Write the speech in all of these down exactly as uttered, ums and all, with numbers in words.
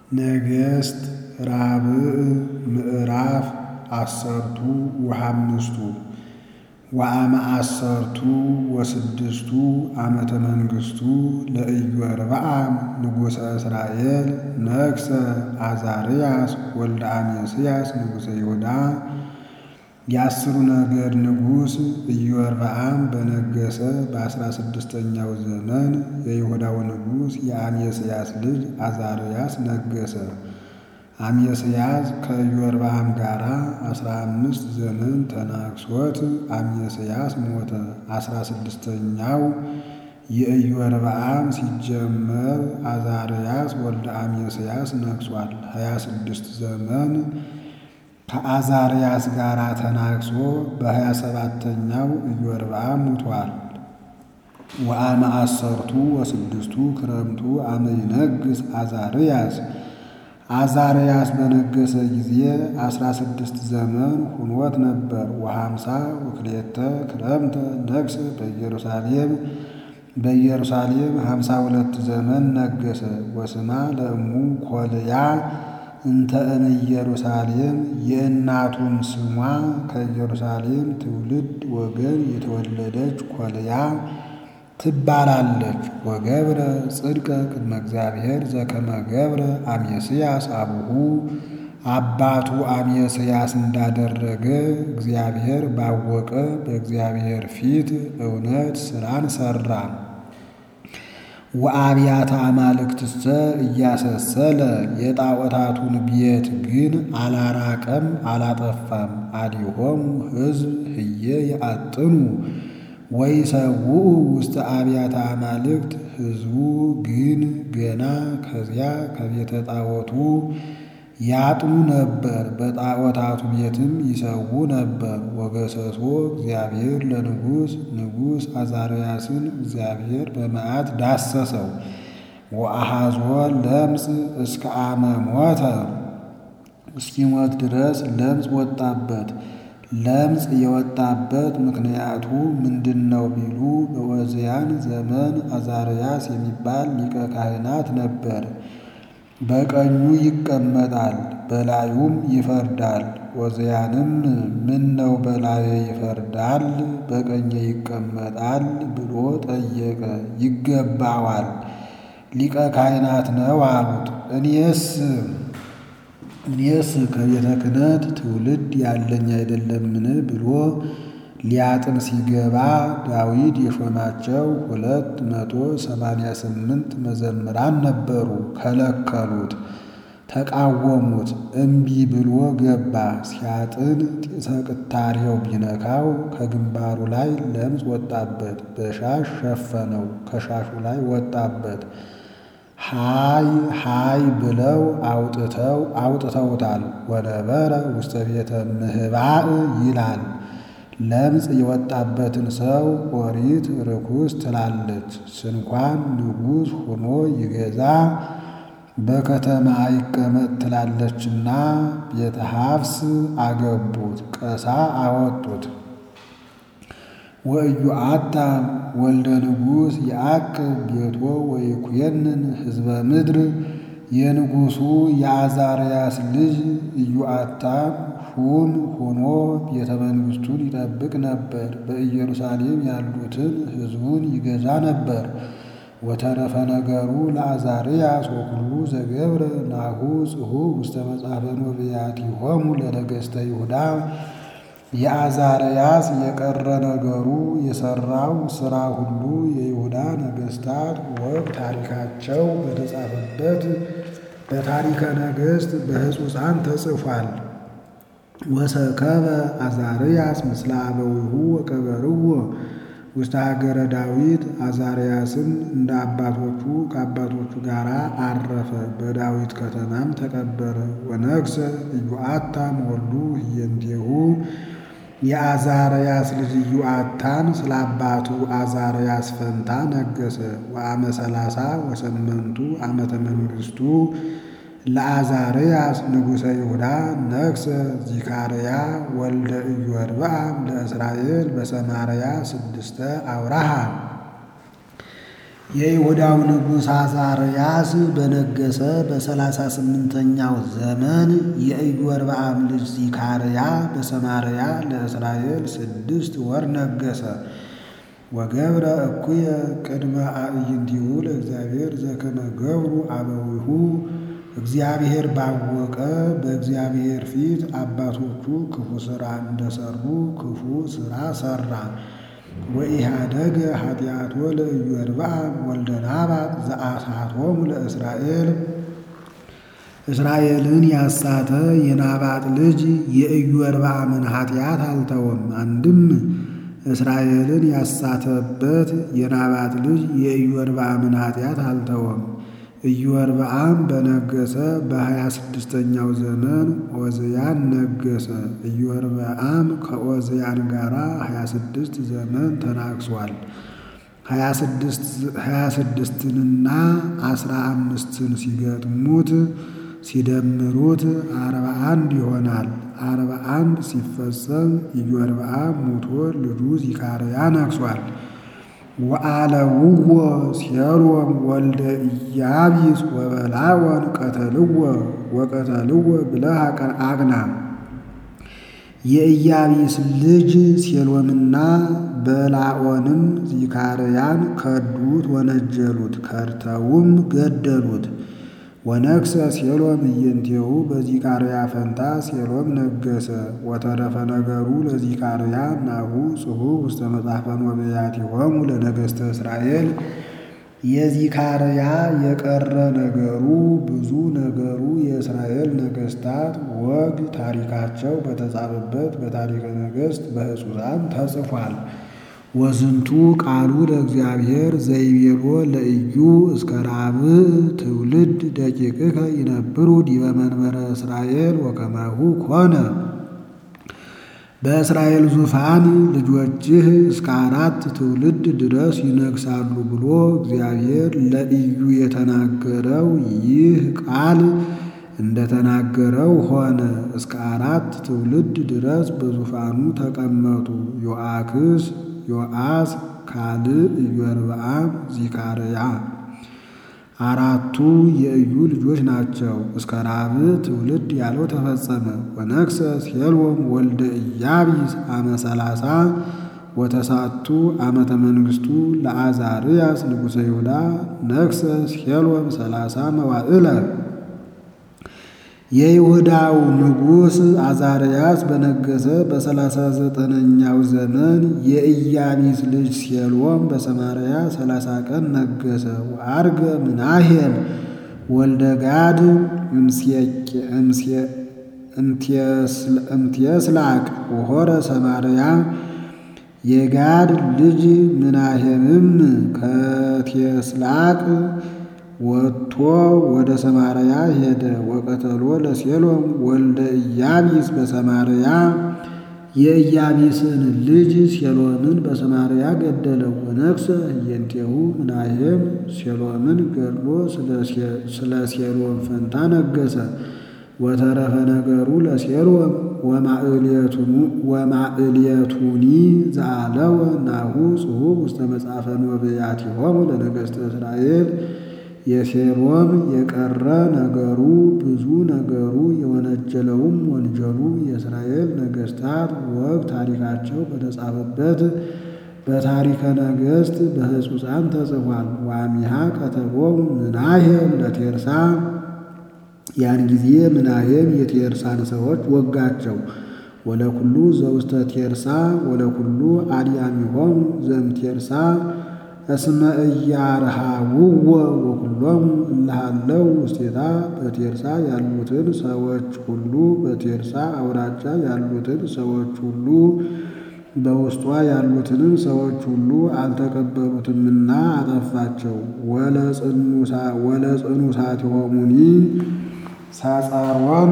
ነገሥት ራብዕ ምዕራፍ አሰርቱ ወሐምስቱ ወአመ አሰርቱ ወስድስቱ ዓመተ መንግሥቱ ለኢዮርብዓም ንጉሠ እስራኤል ነግሠ ዓዛርያስ ወልደ አሜስያስ ንጉሠ ይሁዳ። የአስሩ ነገድ ንጉሥ ኢዮርብዓም በነገሠ በአሥራ ስድስተኛው ዘመን የይሁዳው ንጉሥ የአሜስያስ ልጅ ዓዛርያስ ነገሠ። አሜስያስ ከኢዮርብዓም ጋር አሥራ አምስት ዘመን ተናግሶት አሜስያስ ሞተ። አሥራ ስድስተኛው የኢዮርብዓም ሲጀመር ዓዛርያስ ወልደ አሜስያስ ነግሷል። ሀያ ስድስት ዘመን ከዓዛርያስ ጋር ተናግሶ በሀያ ሰባተኛው ኢዮርብዓም ሙቷል። ወአመ አሰርቱ ወስድስቱ ክረምቱ አመ ይነግሥ ዓዛርያስ ዓዛርያስ በነገሠ ጊዜ አሥራ ስድስት ዘመን ሁኖት ነበር። ወሃምሳ ወክልኤተ ክረምተ ነግሠ በኢየሩሳሌም በኢየሩሳሌም ሃምሳ ሁለት ዘመን ነገሠ። ወስማ ለእሙ ኮልያ እንተ እምኢየሩሳሌም የእናቱም ስሟ ከኢየሩሳሌም ትውልድ ወገን የተወለደች ኮልያ ትባላለች። ወገብረ ጽድቀ ቅድመ እግዚአብሔር ዘከመ ገብረ አሜስያስ አቡሁ አባቱ አሜስያስ እንዳደረገ እግዚአብሔር ባወቀ በእግዚአብሔር ፊት እውነት ሥራን ሠራ። ወአብያተ አማልክትሰ እያሰሰለ የጣዖታቱን ቤት ግን አላራቀም አላጠፋም። አዲሆሙ ሕዝብ ህየ ያአጥኑ ወይሰውኡ ውስተ አብያተ አማልክት ሕዝቡ ግን ገና ከዚያ ከቤተ ጣዖቱ ያጥኑ ነበር፣ በጣዖታቱ ቤትም ይሰዉ ነበር። ወገሰሶ እግዚአብሔር ለንጉሥ ንጉሥ ዓዛርያስን እግዚአብሔር በመዓት ዳሰሰው። ወአሐዞ ለምጽ እስከ አመ ሞተ እስኪሞት ድረስ ለምጽ ወጣበት። ለምጽ የወጣበት ምክንያቱ ምንድን ነው ቢሉ በዖዝያን ዘመን ዓዛርያስ የሚባል ሊቀ ካህናት ነበር። በቀኙ ይቀመጣል በላዩም ይፈርዳል። ዖዝያንም ምን ነው በላዬ ይፈርዳል በቀኜ ይቀመጣል ብሎ ጠየቀ። ይገባዋል፣ ሊቀ ካህናት ነው አሉት። እኔስ እኔስ ከቤተ ክህነት ትውልድ ያለኝ አይደለምን ብሎ ሊያጥን ሲገባ ዳዊት የሾማቸው ሁለት መቶ ሰማንያ ስምንት መዘምራን ነበሩ። ከለከሉት፣ ተቃወሙት። እምቢ ብሎ ገባ። ሲያጥን ጢሰ ቅታሬው ቢነካው ከግንባሩ ላይ ለምጽ ወጣበት። በሻሽ ሸፈነው፣ ከሻሹ ላይ ወጣበት። ሃይ ሃይ ብለው አውጥተው አውጥተውታል። ወነበረ ውስተ ቤተ ምሕባእ ይላል። ለምጽ የወጣበትን ሰው ኦሪት ርኩስ ትላለች። ስንኳን ንጉሥ ሆኖ ይገዛ በከተማ አይቀመጥ ትላለችና ቤተ ሐፍስ አገቡት፣ ቀሳ አወጡት። ወኢዮአታም ወልደ ንጉሥ ያዕቅብ ቤቶ ወይኩየንን ሕዝበ ምድር የንጉሡ የዓዛርያስ ልጅ ኢዮአታም ሹም ሆኖ ቤተ መንግሥቱን ይጠብቅ ነበር። በኢየሩሳሌም ያሉትን ሕዝቡን ይገዛ ነበር። ወተረፈ ነገሩ ለዓዛርያስ ወኩሉ ዘገብረ ናሁ ጽሑፍ ውስተ መጽሐፈ ነቢያቲሆሙ ለነገሥተ ይሁዳ። የዓዛርያስ የቀረ ነገሩ የሠራው ሥራ ሁሉ የይሁዳ ነገሥታት ወግ ታሪካቸው በተጻፈበት በታሪከ ነገሥት በሕጹፃን ተጽፏል። ወሰከበ ዓዛርያስ ምስለ አበዊሁ ወቀበርዎ ውስተ ሀገረ ዳዊት። ዓዛርያስም እንደ አባቶቹ ከአባቶቹ ጋር አረፈ፣ በዳዊት ከተማም ተቀበረ። ወነግሠ ኢዮአታም ወልዱ ህየንቴሁ የዓዛርያስ ልጅ ኢዮአታም ስለ አባቱ ዓዛርያስ ፈንታ ነገሠ። ወአመ ሰላሳ ወሰመንቱ ዓመተ መንግሥቱ ለዓዛርያስ ንጉሠ ይሁዳ ነግሠ ዚካርያ ወልደ ኢዮርብዓም ለእስራኤል በሰማርያ ስድስተ አውራሃ። የይሁዳው ንጉሥ አዛርያስ በነገሰ በሰላሳ ስምንተኛው ዘመን የኢዮርብዓም ልጅ ዚካርያ በሰማርያ ለእስራኤል ስድስት ወር ነገሰ። ወገብረ እኩየ ቅድመ አዕይንቲሁ ለእግዚአብሔር ዘከመ ገብሩ አበዊሁ እግዚአብሔር ባወቀ በእግዚአብሔር ፊት አባቶቹ ክፉ ሥራ እንደሰሩ ክፉ ሥራ ሠራ። ወኢሃደገ ኃጢአቶ ለኢዮርብዓም ወልደ ናባጥ ዘአሳቶሙ ለእስራኤል እስራኤልን ያሳተ የናባጥ ልጅ የኢዮርብዓምን ኃጢአት አልተወም። አንድም እስራኤልን ያሳተበት የናባጥ ልጅ የኢዮርብዓምን ኃጢአት አልተወም። ኢዮርብዓም በነገሰ በሀያ ስድስተኛው ዘመን ዖዝያን ነገሰ። ኢዮርብዓም ከዖዝያን ጋር ሀያ ስድስት ዘመን ተናግሷል። ሀያ ስድስትንና አስራ አምስትን ሲገጥሙት ሲደምሩት አርባ አንድ ይሆናል። አርባ አንድ ሲፈጸም ኢዮርብዓም ሙቶ ልጁ ዚካርያ ነግሷል። ወአለውዎ ሴሎም ወልደ ኢያቢስ ወበላዖን ቀተልዎ ወቀተልዎ ብለህ አቅና። የኢያቢስ ልጅ ሴሎምና በላዖንም ዚካርያን ከዱት፣ ወነጀሉት፣ ከድተውም ገደሉት። ወነግሰ ሴሎም እየንቴሁ በዚካርያ ፈንታ ሴሎም ነገሰ። ወተረፈ ነገሩ ለዚካርያ ናሁ ጽሑፍ ውስተ መጽሐፈ ነቢያቲሆሙ ለነገሥተ እስራኤል። የዚካርያ የቀረ ነገሩ ብዙ ነገሩ የእስራኤል ነገሥታት ወግ ታሪካቸው በተጻፈበት በታሪከ ነገሥት በሕጹሳን ተጽፏል። ወዝንቱ ቃሉ ለእግዚአብሔር ዘይቤሎ ለኢዩ እስከ ራብዕ ትውልድ ደቂቅከ ይነብሩ ዲበ መንበረ እስራኤል ወከማሁ ኮነ። በእስራኤል ዙፋን ልጆችህ እስከ አራት ትውልድ ድረስ ይነግሳሉ ብሎ እግዚአብሔር ለኢዩ የተናገረው ይህ ቃል እንደተናገረው ሆነ። እስከ አራት ትውልድ ድረስ በዙፋኑ ተቀመጡ። ዮአክስ፣ ዮአስ፣ ካልዕ፣ ኢዮርብዓም፣ ዚካርያ አራቱ የኢዩ ልጆች ናቸው። እስከ ራብዕ ትውልድ ያለው ተፈጸመ። ወነግሰ ሴሎም ወልደ ኢያቢስ አመ ሰላሳ ወተሳቱ ዓመተ መንግሥቱ ለአዛርያስ ንጉሠ ይሁዳ ነግሰ ሴሎም ሰላሳ መዋዕለ። የይሁዳው ንጉሥ አዛርያስ በነገሰ በሰላሳ ዘጠነኛው ዘመን የኢያቢስ ልጅ ሴሎም በሰማርያ ሰላሳ ቀን ነገሰ። ወዐርገ ምናሔም ወልደ ጋድ እምቴስላቅ ወሖረ ሰማርያ። የጋድ ልጅ ምናሔምም ከቴስላቅ ወጥቶ ወደ ሰማርያ ሄደ። ወቀተሎ ለሴሎም ወልደ ኢያቢስ በሰማርያ የኢያቢስን ልጅ ሴሎምን በሰማርያ ገደለው። ወነግሰ እየንቴሁ ምናሔም ሴሎምን ገድሎ ስለ ሴሎም ፈንታ ነገሰ። ወተረፈ ነገሩ ለሴሎም ወማዕልየቱኒ ዘአለወ ናሁ ጽሑፍ ውስተ መጽሐፈ ነቢያቲሆሙ ለነገሥተ እስራኤል። የሴሎም የቀረ ነገሩ ብዙ ነገሩ የወነጀለውም ወንጀሉ የእስራኤል ነገሥታት ወግ ታሪካቸው በተጻፈበት በታሪከ ነገሥት በሕጹሳን ተጽፏል። ዋሚሃ ቀተሎሙ ምናሔም ለቴርሳ። ያን ጊዜ ምናሔም የቴርሳን ሰዎች ወጋቸው። ወለኩሉ ዘውስተ ቴርሳ ወለኩሉ አድያሚሆሙ ዘእምቴርሳ እስመ ኢያርሃውዎ ወኩሎሙ እልሃለው ውስቴታ። በቴርሳ ያሉትን ሰዎች ሁሉ በቴርሳ አውራጃ ያሉትን ሰዎች ሁሉ በውስጧ ያሉትንም ሰዎች ሁሉ አልተቀበሉትምና አጠፋቸው። ወለጽኑሳቲሆሙኒ ሳጻሮን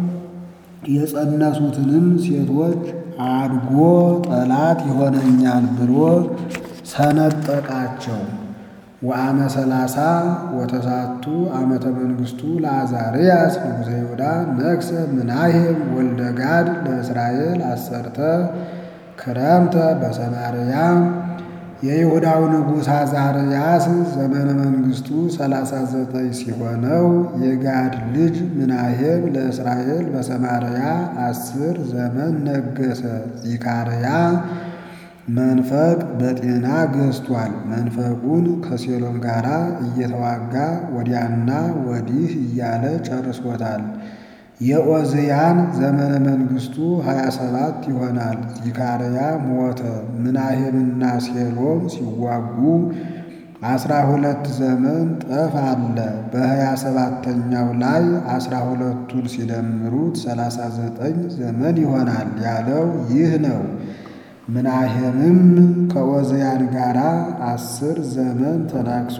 የጸነሱትንም ሴቶች አድጎ ጠላት ይሆነኛል ብሎ ሰነጠቃቸው። ወአመ ሰላሳ ወተሳቱ ዓመተ መንግሥቱ ለአዛርያስ ንጉሠ ይሁዳ ነግሰ ምናሔም ወልደ ጋድ ለእስራኤል አሰርተ ክረምተ በሰማርያ። የይሁዳው ንጉሥ አዛርያስ ዘመነ መንግሥቱ ሰላሳ ዘጠኝ ሲሆነው የጋድ ልጅ ምናሄም ለእስራኤል በሰማርያ አስር ዘመን ነገሰ። ዚካርያ መንፈቅ በጤና ገዝቷል። መንፈቁን ከሴሎም ጋር እየተዋጋ ወዲያና ወዲህ እያለ ጨርሶታል። የዖዝያን ዘመነ መንግሥቱ ሀያ ሰባት ይሆናል። ዚካርያ ሞተ። ምናሄምና ሴሎም ሲዋጉ አስራ ሁለት ዘመን ጠፍ አለ። በሀያ ሰባተኛው ላይ አስራ ሁለቱን ሲደምሩት ሰላሳ ዘጠኝ ዘመን ይሆናል ያለው ይህ ነው። ምናሄምም ከዖዝያን ጋር አስር ዘመን ተናግሶ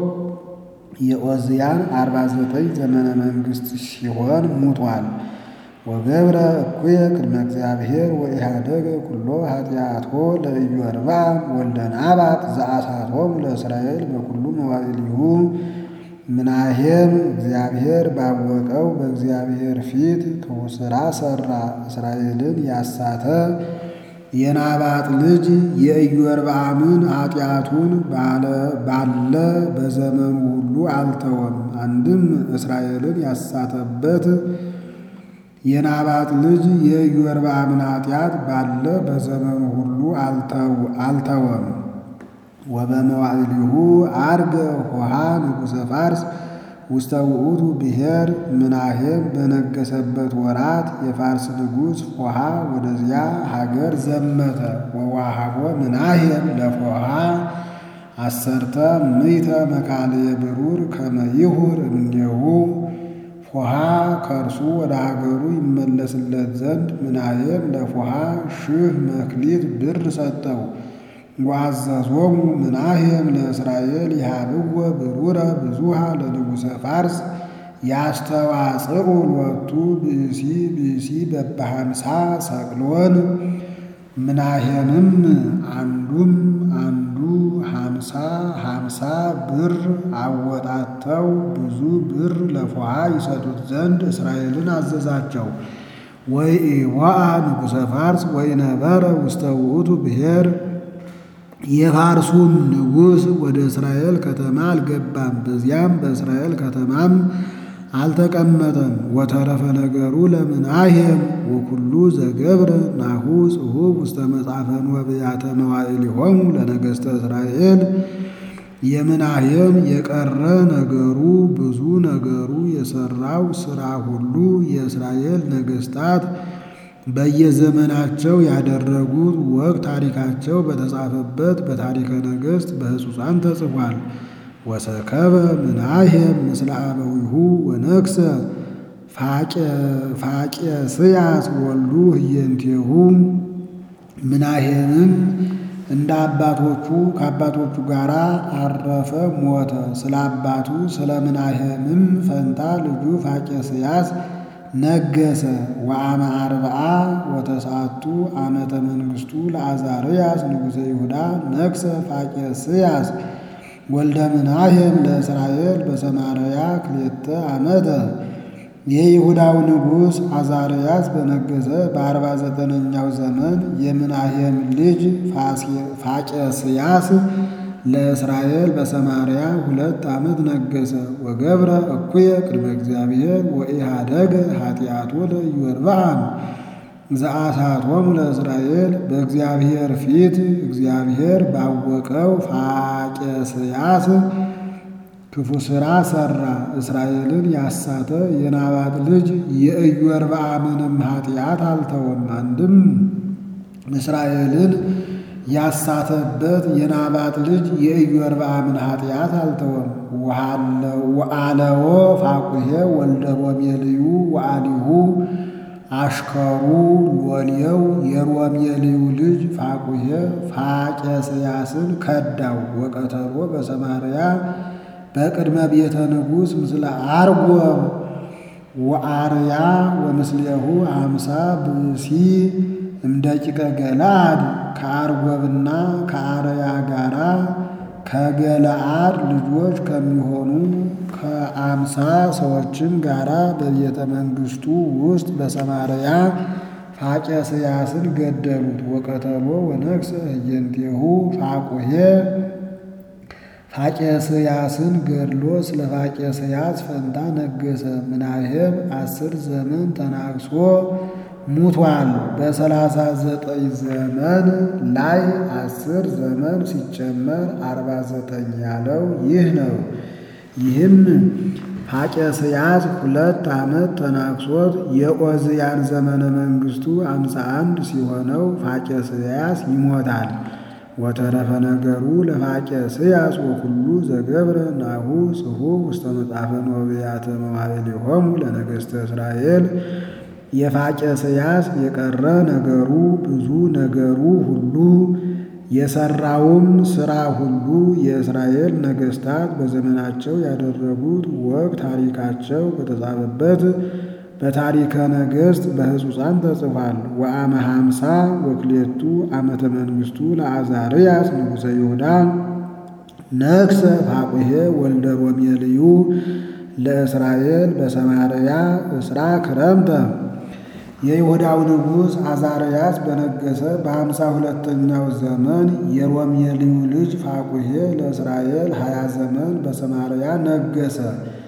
የዖዝያን አርባ ዘጠኝ ዘመነ መንግሥት ሲሆን ሙቷል። ወገብረ እኩየ ቅድመ እግዚአብሔር ወኢሃደገ ኩሎ ኃጢአቶ ለኢዮርብዓም ወልደ ናባጥ ዘአሳቶም ለእስራኤል በኩሉ መዋዕሊሁ። ምናሄም እግዚአብሔር ባወቀው በእግዚአብሔር ፊት ክፉ ሥራ ሠራ። እስራኤልን ያሳተ የናባጥ ልጅ የኢዮርብዓምን ኃጢአቱን ባለ በዘመኑ ሁሉ አልተወም። አንድም እስራኤልን ያሳተበት የናባጥ ልጅ የኢዮርብዓምን ኃጢአት ባለ በዘመኑ ሁሉ አልተወም። ወበመዋዕሊሁ አርገ ሆሃ ንጉሠ ፋርስ ውስተ ውእቱ ብሔር። ምናሄም በነገሰበት ወራት የፋርስ ንጉሥ ፎሃ ወደዚያ ሀገር ዘመተ። ወዋሃቦ ምናሄም ለፎሃ አሰርተ ምዕተ መካልየ ብሩር ከመ ይሁር እምኔሁ። ፎሃ ከእርሱ ወደ ሀገሩ ይመለስለት ዘንድ ምናሄም ለፎሃ ሺህ መክሊት ብር ሰጠው። ወአዘዞሙ ምናሄም ለእስራኤል ይሃብዎ ብሩረ ብዙሃ ለንጉሠ ፋርስ ያስተዋጽኡ ሎቱ ብእሲ ብእሲ በበሃምሳ ሰቅሎን። ምናሄምም አንዱም አንዱ ሃምሳ ሃምሳ ብር አወጣተው ብዙ ብር ለፎሃ ይሰጡት ዘንድ እስራኤልን አዘዛቸው። ወኢወአ ንጉሠ ፋርስ ወኢነበረ ውስተ ውእቱ ብሔር። የፋርሱም ንጉሥ ወደ እስራኤል ከተማ አልገባም፣ በዚያም በእስራኤል ከተማም አልተቀመጠም። ወተረፈ ነገሩ ለምናሄም ወኩሉ ዘገብረ ናሁ ጽሑፍ ውስተ መጽሐፈ ወብያተ መዋዕሊሆሙ ለነገሥተ እስራኤል። የምናሄም የቀረ ነገሩ ብዙ ነገሩ የሠራው ሥራ ሁሉ የእስራኤል ነገሥታት በየዘመናቸው ያደረጉት ወግ ታሪካቸው በተጻፈበት በታሪከ ነገሥት በሕጹሳን ተጽፏል። ወሰከበ ምናሄም ምስለ አበዊሁ ወነግሠ ፋቄስያስ ወልዱ ህየንቴሁ። ምናሄምም እንደ አባቶቹ ከአባቶቹ ጋር አረፈ፣ ሞተ። ስለ አባቱ ስለ ምናሄምም ፈንታ ልጁ ፋቄስያስ ነገሰ። ወአመ አርብዓ ወተስዓቱ ዓመተ መንግሥቱ ለአዛርያስ ንጉሠ ይሁዳ ነግሠ ፋቄስያስ ወልደ ምናሄም ለእስራኤል በሰማርያ ክልኤተ ዓመተ። የይሁዳው ንጉሥ አዛርያስ በነገሰ በአርባ ዘጠነኛው ዘመን የምናሄም ልጅ ፋቄስያስ ለእስራኤል በሰማርያ ሁለት ዓመት ነገሰ። ወገብረ እኩየ ቅድመ እግዚአብሔር ወኢሃደገ ኃጢአቶ ለኢዮርብዓም ዘአሳቶሙ ለእስራኤል። በእግዚአብሔር ፊት እግዚአብሔር ባወቀው ፋቄስያስ ክፉ ሥራ ሠራ። እስራኤልን ያሳተ የናባጥ ልጅ የኢዮርብዓምንም ኃጢአት አልተወም። አንድም እስራኤልን ያሳተበት የናባጥ ልጅ የኢዮርብዓምን ኃጢአት አልተወም። ወአለዎ ፋቁሔ ወልደ ሮሜልዩ ወአሊሁ አሽከሩ ሎሌው የሮሜልዩ ልጅ ፋቁሔ ፋቄስያስን ከዳው። ወቀተሎ በሰማርያ በቅድመ ቤተ ንጉሥ ምስለ አርጎብ ወአርያ ወምስሌሁ አምሳ ብእሲ እምደቂቀ ገለዓድ። ከአርጎብና ከአርያ ጋራ ከገለዓድ ልጆች ከሚሆኑ ከአምሳ ሰዎችም ጋራ በቤተ መንግሥቱ ውስጥ በሰማርያ ፋቄስያስን ገደሉት። ወቀተሎ ወነግሠ ህየንቴሁ ፋቁሔ ፋቄስያስን ገድሎ ስለ ፋቄስያስ ፈንታ ነገሰ። ምናሔም አስር ዘመን ተናግሶ ሙቷል። በሰላሳ ዘጠኝ ዘመን ላይ አስር ዘመን ሲጨመር አርባ ዘጠኝ ያለው ይህ ነው። ይህም ፋቄስያስ ሁለት ዓመት ተናግሶት የዖዝያን ዘመነ መንግሥቱ አምሳ አንድ ሲሆነው ፋቄስያስ ይሞታል። ወተረፈ ነገሩ ለፋቄስያስ ወኩሉ ዘገብረ ናሁ ጽሑፍ ውስተ መጽሐፈ ነቢያተ መዋዕሊሆሙ ለነገሥተ እስራኤል። የፋቄስያስ የቀረ ነገሩ ብዙ ነገሩ ሁሉ የሰራውም ሥራ ሁሉ የእስራኤል ነገሥታት በዘመናቸው ያደረጉት ወግ ታሪካቸው በተጻፈበት በታሪከ ነገሥት በሕጹሳን ተጽፏል። ወአመ ሀምሳ ወክሌቱ ዓመተ መንግሥቱ ለአዛርያስ ንጉሠ ይሁዳ ነግሠ ፋቁሔ ወልደ ሮሜልዩ ለእስራኤል በሰማርያ እስራ ክረምተ። የይሁዳው ንጉሥ አዛርያስ በነገሰ በሀምሳ ሁለተኛው ዘመን የሮሜልዩ ልጅ ፋቁሔ ለእስራኤል ሀያ ዘመን በሰማርያ ነገሰ።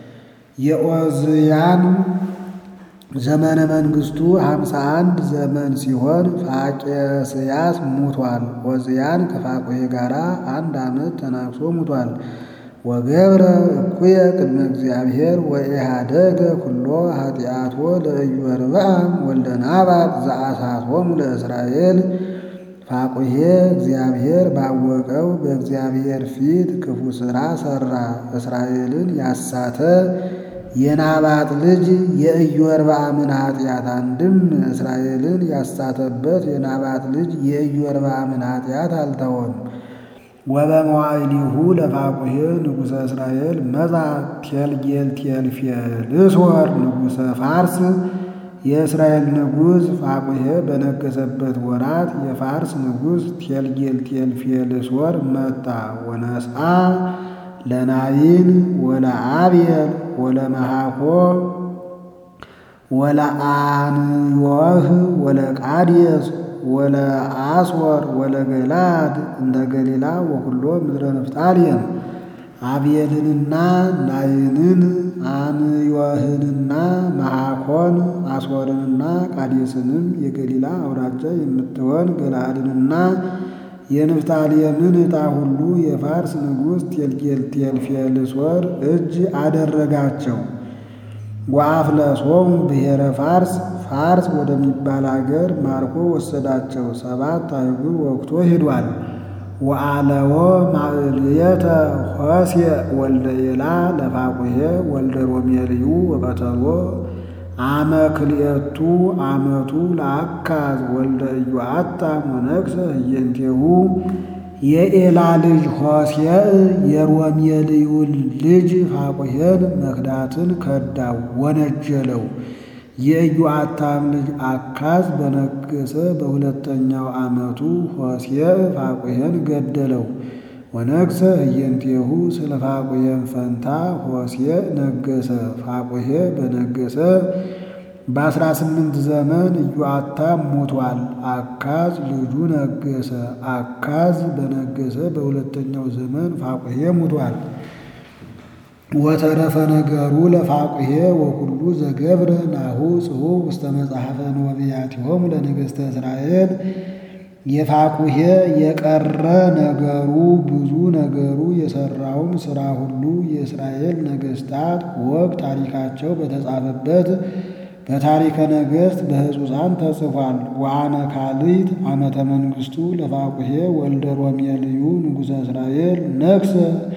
የዖዝያን ዘመነ መንግሥቱ ሀምሳ አንድ ዘመን ሲሆን ፋቄስያስ ሙቷል። ዖዝያን ከፋቁሔ ጋር አንድ ዓመት ተናግሶ ሙቷል። ወገብረ እኩየ ቅድመ እግዚአብሔር ወኢሃደገ ኩሎ ኃጢአቶ ለኢዮርብዓም ወልደ ናባጥ ዘአሳቶሙ ለእስራኤል። ፋቁሔ እግዚአብሔር ባወቀው በእግዚአብሔር ፊት ክፉ ሥራ ሠራ። እስራኤልን ያሳተ የናባጥ ልጅ የኢዮርብዓምን ኃጢአት፣ አንድም እስራኤልን ያሳተበት የናባጥ ልጅ የኢዮርብዓምን ኃጢአት አልተወም። ወበመዋዕሊሁ ለፋቁሔ ንጉሠ እስራኤል መጻ ቴልጌልቴልፌልሶር ንጉሠ ፋርስ። የእስራኤል ንጉሥ ፋቁሔ በነገሰበት ወራት የፋርስ ንጉሥ ቴልጌልቴልፌልሶር መጣ። ወነስአ ለናይን ወለአብየል ወለመሃኮ ወለአንዮህ ወለቃዴስ ወለአስወር ወለገላድ እንደ ገሊላ ወኩሎ ምድረ ንፍታሌም። አብየልንና ናይንን አንዮህንና መሃኮን አስወርንና ቃዴስንም የገሊላ አውራጃ የምትሆን ገላድንና የንፍታሌምን ዕጣ ሁሉ የፋርስ ንጉሥ ቴልጌልቴልፌልሶር እጅ አደረጋቸው። ወአፍለሶሙ ብሔረ ፋርስ ፋርስ ወደሚባል አገር ማርኮ ወሰዳቸው። ሰባት አህጉር ወግቶ ሄዷል። ወአለዎ ማዕልየተ ሆሴዕ ወልደ ኤላ ለፋቁሔ ወልደ ሮሜልዩ ወቀተሎ አመ ክልኤቱ አመቱ ለአካዝ ወልደ ኢዮአታም ወነግሠ ህየንቴሁ። የኤላ ልጅ ሆሴዕ የሮሜልዩን ልጅ ፋቁሔን መክዳትን ከዳው፣ ወነጀለው። የኢዮአታም ልጅ አካዝ በነገሰ በሁለተኛው ዓመቱ ሆሴዕ ፋቁሔን ገደለው። ወነግሠ ህየንቴሁ ስለ ፋቁሔም ፈንታ ሆሴዕ ነገሰ። ፋቁሔ በነገሰ በአስራ ስምንት ዘመን ኢዮአታም ሞቷል። አካዝ ልጁ ነገሰ። አካዝ በነገሰ በሁለተኛው ዘመን ፋቁሔ ሞቷል። ወተረፈ ነገሩ ለፋቁሔ ወኩሉ ዘገብረ ናሁ ጽሑፍ ውስተ መጽሐፈ ነቢያቲሆሙ ለነገሥተ እስራኤል። የፋቁሔ የቀረ ነገሩ ብዙ ነገሩ የሠራውም ሥራ ሁሉ የእስራኤል ነገሥታት ወግ ታሪካቸው በተጻፈበት በታሪከ ነገሥት በሕጹሳን ተጽፏል። ወአነ ካልእት ዓመተ መንግሥቱ ለፋቁሔ ወልደ ሮሜልዩ ንጉሠ እስራኤል ነግሠ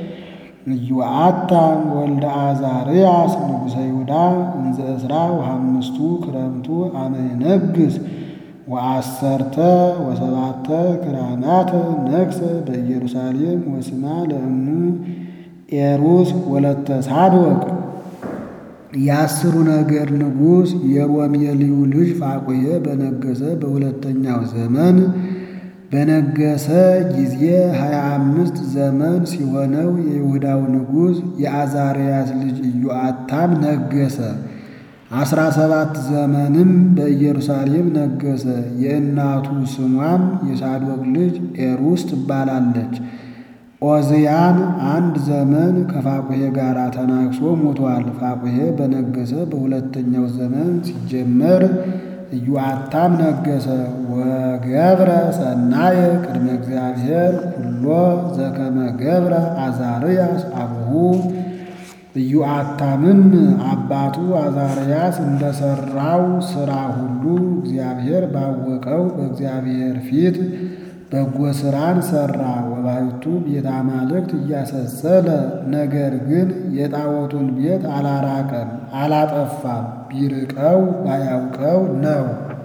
ኢዮአታም ወልደ አዛርያስ ንጉሠ ይሁዳ እንዘ ዕሥራ ወሐምስቱ ክረምቱ አመ ይነግሥ ወአሰርተ ወሰባተ ክራማተ ነግሠ በኢየሩሳሌም ወስማ ለእሙ ኤሩስ ወለተ ሳዶቅ። የአስሩ ነገድ ንጉሥ የሮሜልዩ ልጅ ፋቁሔ በነገሰ በሁለተኛው ዘመን በነገሰ ጊዜ ሀያ አምስት ዘመን ሲሆነው የይሁዳው ንጉሥ የአዛርያስ ልጅ ኢዮአታም ነገሰ። አስራ ሰባት ዘመንም በኢየሩሳሌም ነገሰ። የእናቱ ስሟም የሳዶቅ ልጅ ኤሩስ ትባላለች። ዖዝያን አንድ ዘመን ከፋቁሔ ጋር ተናግሶ ሞቷል። ፋቁሔ በነገሰ በሁለተኛው ዘመን ሲጀመር ኢዮአታም ነገሰ። ወገብረ ሰናየ ቅድመ እግዚአብሔር ኩሎ ዘከመ ገብረ አዛርያስ አቡሁ። ኢዮአታምም አባቱ አዛርያስ እንደሰራው ሥራ ሁሉ እግዚአብሔር ባወቀው በእግዚአብሔር ፊት በጎ ሥራን ሠራ። ወባሕቱ ቤተ አማልክት እያሰሰለ፣ ነገር ግን የጣዖቱን ቤት አላራቀም አላጠፋም፣ ቢርቀው ባያውቀው ነው።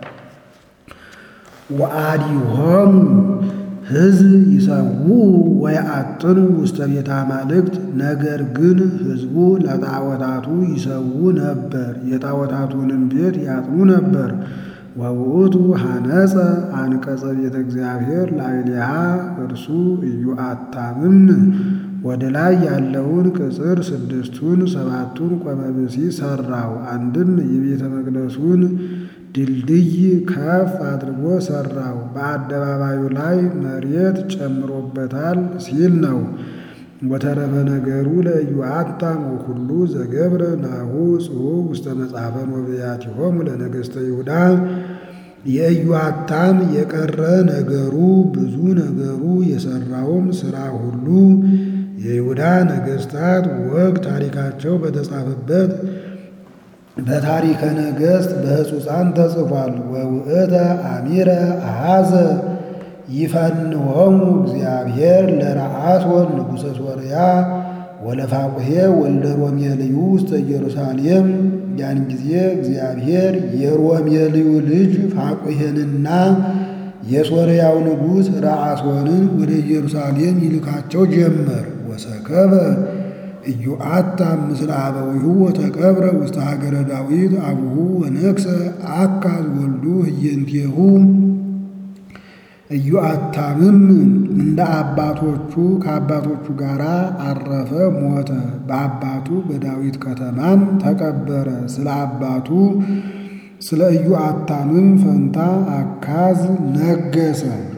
ወአዲሆሙ ሕዝብ ይሰዉ ወየአጥኑ ውስተ ቤተ አማልክት፣ ነገር ግን ሕዝቡ ለጣዖታቱ ይሰዉ ነበር፣ የጣዖታቱንም ቤት ያጥኑ ነበር። ወውእቱ ሐነጸ አንቀጸ ቤተ እግዚአብሔር ላዕሌሃ፣ እርሱ ኢዮአታምም ወደ ላይ ያለውን ቅጽር ስድስቱን ሰባቱን ቆመ ብሲ ሠራው። አንድም የቤተ መቅደሱን ድልድይ ከፍ አድርጎ ሠራው፣ በአደባባዩ ላይ መሬት ጨምሮበታል ሲል ነው። ወተረፈ ነገሩ ለኢዮአታም ወኩሉ ዘገብረ ናሁ ጽሑፍ ውስተ መጽሐፈ ነቢያቲሆሙ ለነገሥተ ይሁዳ። የኢዮአታም የቀረ ነገሩ ብዙ ነገሩ የሠራውም ሥራ ሁሉ የይሁዳ ነገሥታት ወግ ታሪካቸው በተጻፈበት በታሪከ ነገሥት በሕጹፃን ተጽፏል። ወውእተ አሚረ አሐዘ ይፈንሆሙ እግዚአብሔር ለረአሶን ንጉሠ ሶርያ ወለፋቁሔ ወልደ ሮሜልዩ ውስተ ኢየሩሳሌም። ያን ጊዜ እግዚአብሔር የሮሜልዩ ልጅ ፋቁሔንና የሶርያው ንጉሥ ረአሶንን ወደ ኢየሩሳሌም ይልካቸው ጀመር። ወሰከበ ኢዮአታም ምስለ አበዊሁ ወተቀብረ ውስተ ሀገረ ዳዊት አቡሁ ወነግሠ አካዝ ወልዱ ህየንቴሁ። ኢዮአታምም እንደ አባቶቹ ከአባቶቹ ጋር አረፈ፣ ሞተ። በአባቱ በዳዊት ከተማም ተቀበረ። ስለ አባቱ ስለ ኢዮአታምም ፈንታ አካዝ ነገሰ።